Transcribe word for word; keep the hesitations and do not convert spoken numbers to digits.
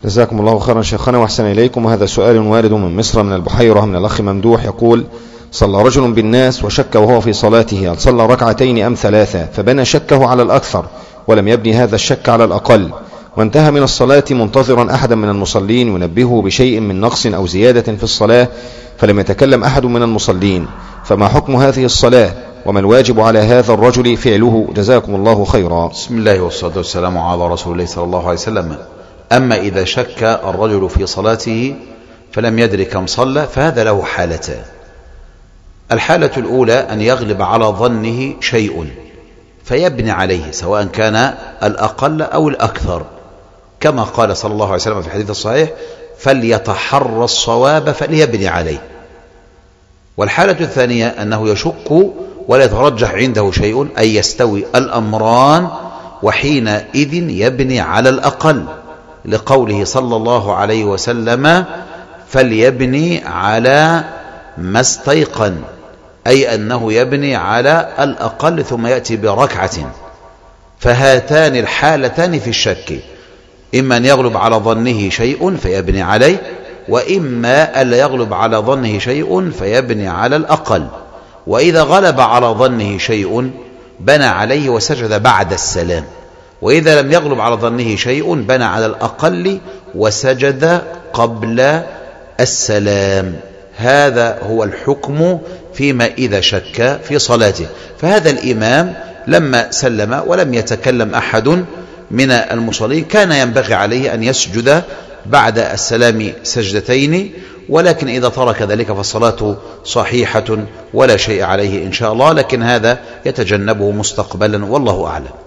جزاكم الله خيرا شيخنا وأحسن إليكم. وهذا سؤال وارد من مصر من البحيرة من الأخ ممدوح يقول: صلى رجل بالناس وشك وهو في صلاته هل صلى ركعتين أم ثلاثة، فبنى شكه على الأكثر ولم يبني هذا الشك على الأقل، وانتهى من الصلاة منتظرا أحدا من المصلين ينبهه بشيء من نقص أو زيادة في الصلاة، فلم يتكلم أحد من المصلين، فما حكم هذه الصلاة وما الواجب على هذا الرجل فعله؟ جزاكم الله خيرا. بسم الله والصلاة والسلام على رسول الله صلى الله عليه وسلم. أما إذا شك الرجل في صلاته فلم يدري كم صلى فهذا له حالتان. الحالة الأولى أن يغلب على ظنه شيء فيبني عليه سواء كان الأقل أو الأكثر، كما قال صلى الله عليه وسلم في الحديث الصحيح: فليتحرى الصواب فليبني عليه. والحالة الثانية أنه يشك ولا يترجح عنده شيء، أي يستوي الأمران، وحينئذ يبني على الأقل، لقوله صلى الله عليه وسلم: فليبني على ما استيقن، أي أنه يبني على الأقل ثم يأتي بركعة. فهاتان الحالتان في الشك، إما أن يغلب على ظنه شيء فيبني عليه، وإما ألا يغلب على ظنه شيء فيبني على الأقل. وإذا غلب على ظنه شيء بنى عليه وسجد بعد السلام، وإذا لم يغلب على ظنه شيء بنى على الأقل وسجد قبل السلام. هذا هو الحكم فيما إذا شك في صلاته. فهذا الإمام لما سلم ولم يتكلم أحد من المصلين كان ينبغي عليه أن يسجد بعد السلام سجدتين، ولكن إذا ترك ذلك فالصلاة صحيحة ولا شيء عليه إن شاء الله، لكن هذا يتجنبه مستقبلا والله أعلم.